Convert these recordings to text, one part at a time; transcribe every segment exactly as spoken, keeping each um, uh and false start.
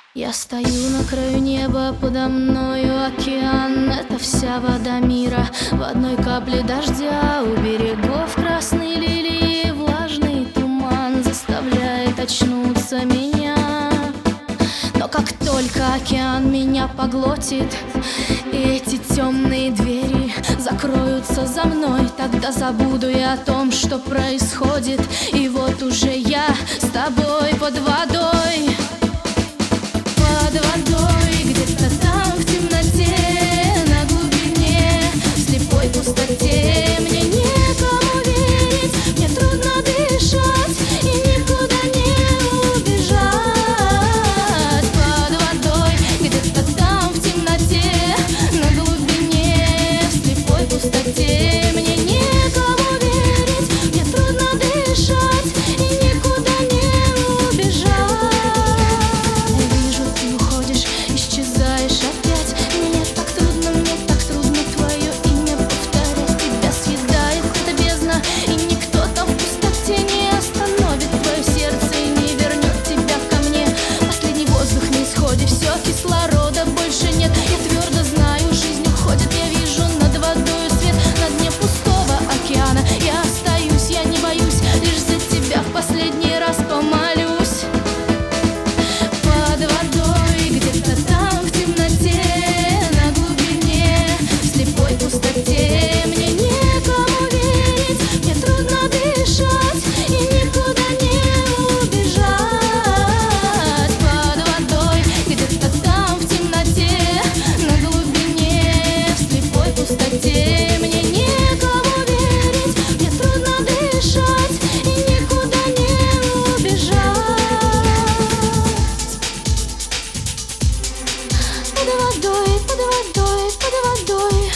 Я стою на краю неба, подо мною океан. Это вся вода мира в одной капле дождя. У берегов красной лилии влажный туман заставляет очнуться меня. Но как только океан меня поглотит, и эти темные двери закроются за мной, тогда забуду я о том, что происходит. И вот уже я с тобой под водой. Под водой, где-то там в темноте, на глубине, в слепой пустоте. Мне некому верить, мне трудно дышать и никуда не убежать. Под водой, где-то там в темноте, на глубине, в слепой пустоте. Мне некому верить, мне трудно дышать и никуда не убежать. Исчезаешь опять. Мне так трудно, мне так трудно твое имя повторять. Тебя съедает эта бездна, и никто там в пустоте не остановит твое сердце и не вернет тебя ко мне. Последний воздух на исходе, все, кислорода больше нет. Я твердо знаю, жизнь уходит. Я вижу над водой свет, на дне пустого океана. Я остаюсь, я не боюсь, лишь за тебя в последний раз помолюсь. Под водой, где-то там в темноте, на глубине, в слепой пустоте. Мне некому верить, мне трудно дышать и никуда не убежать. Под водой, где-то там в темноте, на глубине, в слепой пустоте. Мне некому верить, мне трудно дышать и никуда не убежать. Под водой, под водой, под водой.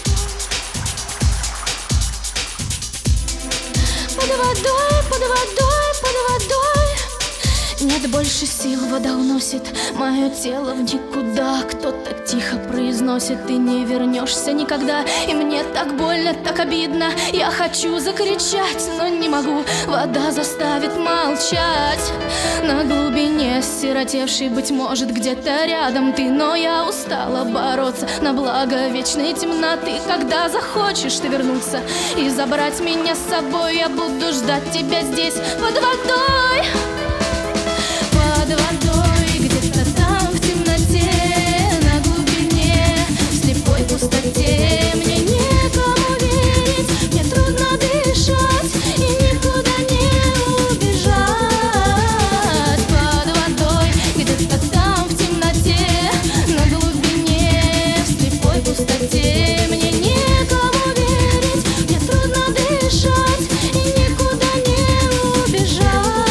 Под водой, под водой, под водой. Нет больше сил, вода уносит мое тело в никуда. Кто-то тихо произносит: ты не вернешься никогда. И мне так больно, так обидно. Я хочу закричать, но не могу. Вода заставит молчать. На глубине осиротевший, быть может, где-то рядом ты. Но я устала бороться на благо вечной темноты. Когда захочешь ты вернуться и забрать меня с собой, я буду ждать тебя здесь, под водой. Под водой, где-то там в темноте, на глубине, в слепой пустоте. Мне некому верить, мне трудно дышать и никуда не убежать. Под водой, где-то там в темноте, на глубине, в слепой пустоте. Мне некому верить, мне трудно дышать и никуда не убежать.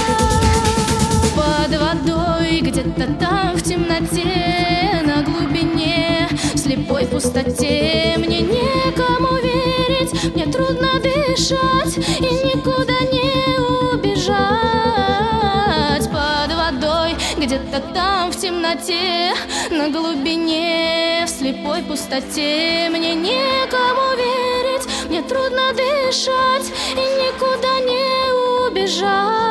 Под водой, где-то там в темноте, на глубине, в слепой пустоте. Мне некому верить, мне трудно дышать и никуда не убежать. Под водой, где-то там в темноте, на глубине, в слепой пустоте. Мне некому верить, мне трудно дышать и никуда не убежать.